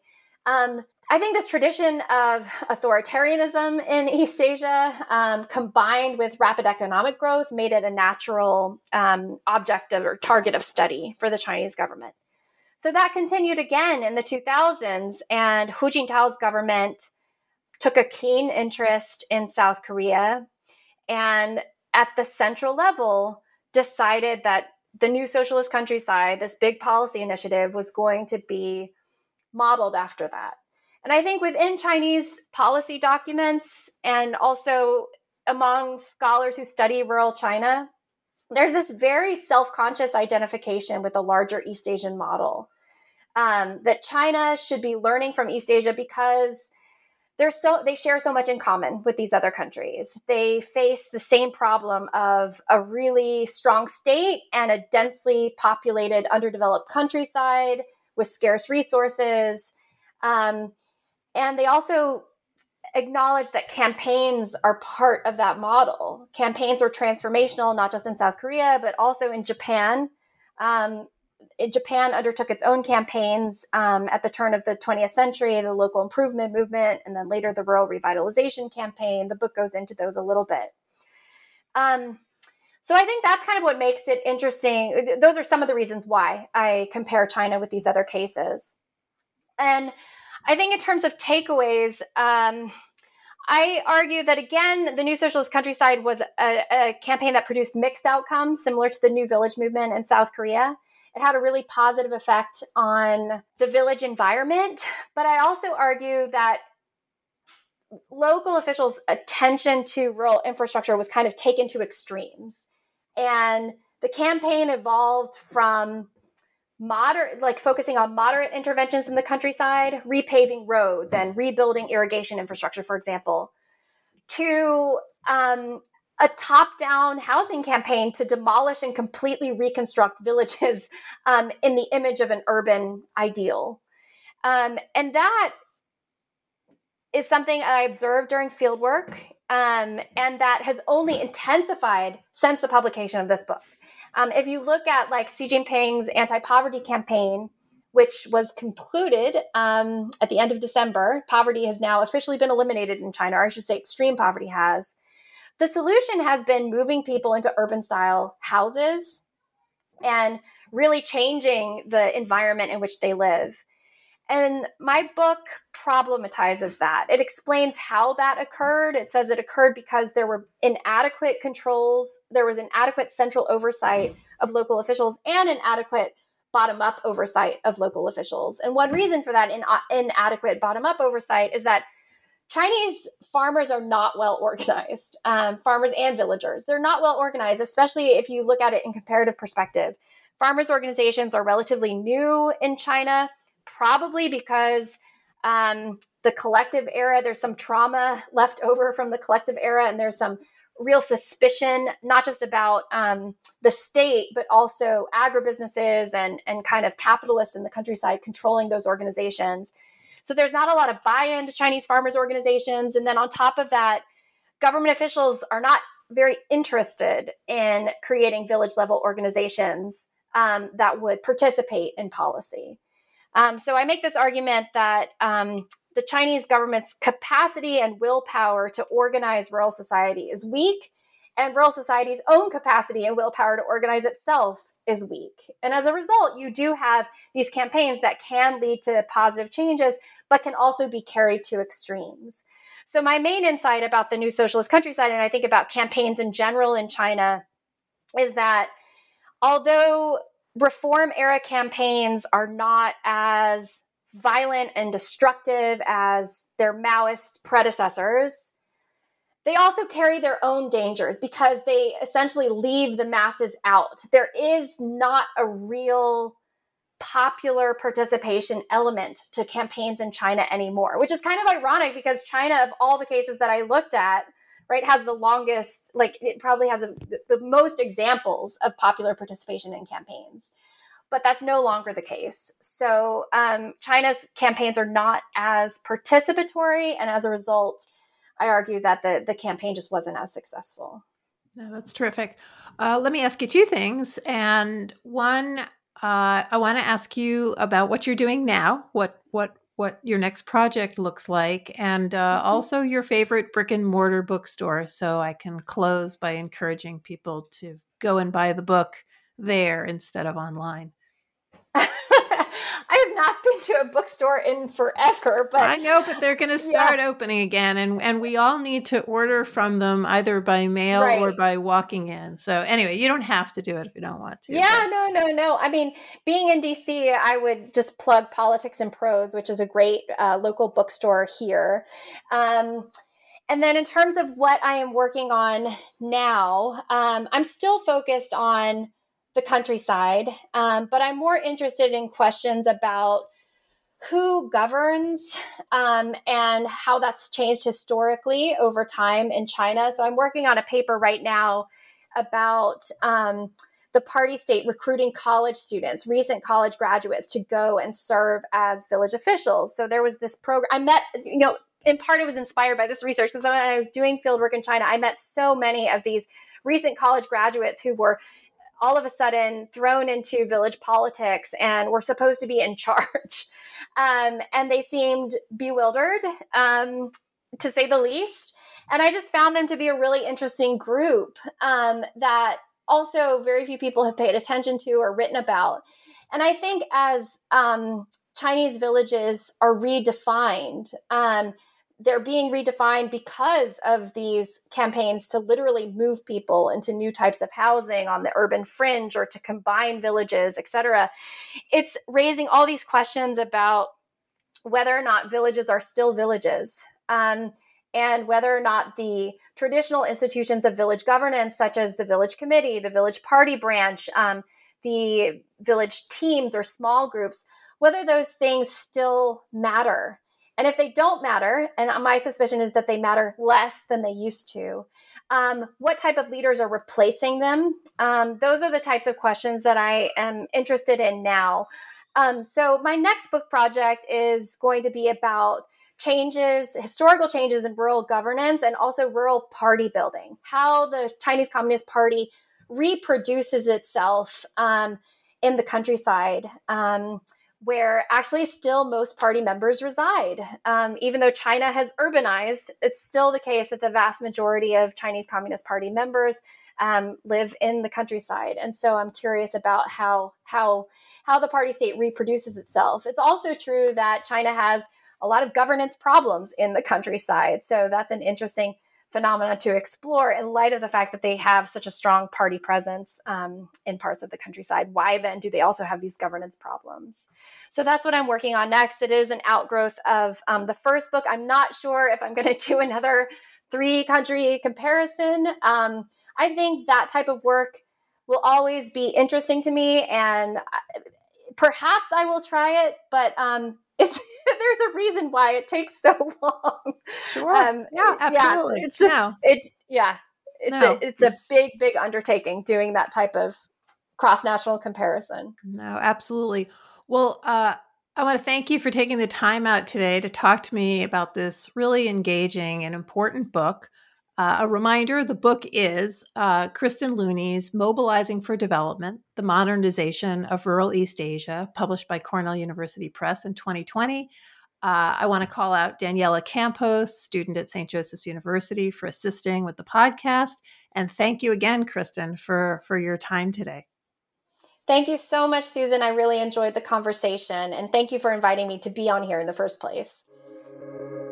I think this tradition of authoritarianism in East Asia combined with rapid economic growth made it a natural object of or target of study for the Chinese government. So that continued again in the 2000s, and Hu Jintao's government took a keen interest in South Korea and at the central level decided that the new socialist countryside, this big policy initiative, was going to be modeled after that. And I think within Chinese policy documents and also among scholars who study rural China, there's this very self-conscious identification with the larger East Asian model, that China should be learning from East Asia because they share so much in common with these other countries. They face the same problem of a really strong state and a densely populated, underdeveloped countryside with scarce resources. And they also acknowledge that campaigns are part of that model. Campaigns were transformational, not just in South Korea, but also in Japan. Japan undertook its own campaigns at the turn of the 20th century, the local improvement movement, and then later the rural revitalization campaign. The book goes into those a little bit. So I think that's kind of what makes it interesting. Those are some of the reasons why I compare China with these other cases. And I think in terms of takeaways, I argue that, again, the New Socialist Countryside was a campaign that produced mixed outcomes, similar to the New Village movement in South Korea. It had a really positive effect on the village environment. But I also argue that local officials' attention to rural infrastructure was kind of taken to extremes. And the campaign evolved from focusing on moderate interventions in the countryside, repaving roads and rebuilding irrigation infrastructure, for example, to a top-down housing campaign to demolish and completely reconstruct villages in the image of an urban ideal. And that is something I observed during fieldwork, and that has only intensified since the publication of this book. If you look at like Xi Jinping's anti-poverty campaign, which was concluded at the end of December, poverty has now officially been eliminated in China, or I should say extreme poverty has. The solution has been moving people into urban-style houses and really changing the environment in which they live. And my book problematizes that. It explains how that occurred. It says it occurred because there were inadequate controls, there was inadequate central oversight of local officials, and inadequate bottom-up oversight of local officials. And one reason for that inadequate bottom-up oversight is that Chinese farmers are not well organized, farmers and villagers. They're not well organized, especially if you look at it in comparative perspective. Farmers' organizations are relatively new in China, probably because the collective era, there's some trauma left over from the collective era, and there's some real suspicion, not just about the state, but also agribusinesses and kind of capitalists in the countryside controlling those organizations. So there's not a lot of buy-in to Chinese farmers' organizations. And then on top of that, government officials are not very interested in creating village-level organizations that would participate in policy. So I make this argument that the Chinese government's capacity and willpower to organize rural society is weak, and rural society's own capacity and willpower to organize itself is weak. And as a result, you do have these campaigns that can lead to positive changes, but can also be carried to extremes. So my main insight about the New Socialist Countryside, and I think about campaigns in general in China, is that although reform-era campaigns are not as violent and destructive as their Maoist predecessors, they also carry their own dangers because they essentially leave the masses out. There is not a real popular participation element to campaigns in China anymore, which is kind of ironic because China, of all the cases that I looked at, right, has the longest, like it probably has the most examples of popular participation in campaigns. But that's no longer the case. So China's campaigns are not as participatory, and as a result, I argue that the campaign just wasn't as successful. No, that's terrific. Let me ask you two things. And one, I want to ask you about what you're doing now, what your next project looks like, and also your favorite brick and mortar bookstore. So I can close by encouraging people to go and buy the book there instead of online. I have not been to a bookstore in forever, but I know, but they're going to start opening again, and we all need to order from them either by mail or by walking in. So anyway, you don't have to do it if you don't want to. Yeah, no. I mean, being in DC, I would just plug Politics and Prose, which is a great local bookstore here. And then in terms of what I am working on now, I'm still focused on the countryside, but I'm more interested in questions about who governs and how that's changed historically over time in China. So I'm working on a paper right now about the party state recruiting college students, recent college graduates, to go and serve as village officials. So there was this program I met, in part it was inspired by this research, because when I was doing fieldwork in China, I met so many of these recent college graduates who were all of a sudden thrown into village politics and were supposed to be in charge. And they seemed bewildered, to say the least. And I just found them to be a really interesting group that also very few people have paid attention to or written about. And I think as Chinese villages are redefined, they're being redefined because of these campaigns to literally move people into new types of housing on the urban fringe or to combine villages, et cetera. It's raising all these questions about whether or not villages are still villages. And and whether or not the traditional institutions of village governance, such as the village committee, the village party branch, the village teams or small groups, whether those things still matter. And if they don't matter, and my suspicion is that they matter less than they used to, what type of leaders are replacing them? Those are the types of questions that I am interested in now. So my next book project is going to be about historical changes in rural governance and also rural party building, how the Chinese Communist Party reproduces itself in the countryside, where actually still most party members reside. Even though China has urbanized, it's still the case that the vast majority of Chinese Communist Party members live in the countryside. And so I'm curious about how the party state reproduces itself. It's also true that China has a lot of governance problems in the countryside. So that's an interesting phenomena to explore in light of the fact that they have such a strong party presence in parts of the countryside. Why then do they also have these governance problems? So that's what I'm working on next. It is an outgrowth of the first book. I'm not sure if I'm going to do another 3-country comparison. I think that type of work will always be interesting to me, and perhaps I will try it, but there's a reason why it takes so long. Sure. Yeah, absolutely. Yeah, it's just, it's a big undertaking doing that type of cross-national comparison. No, absolutely. Well, I want to thank you for taking the time out today to talk to me about this really engaging and important book. A reminder, the book is Kristen Looney's Mobilizing for Development, The Modernization of Rural East Asia, published by Cornell University Press in 2020. I want to call out Daniela Campos, student at St. Joseph's University, for assisting with the podcast. And thank you again, Kristen, for your time today. Thank you so much, Susan. I really enjoyed the conversation. And thank you for inviting me to be on here in the first place.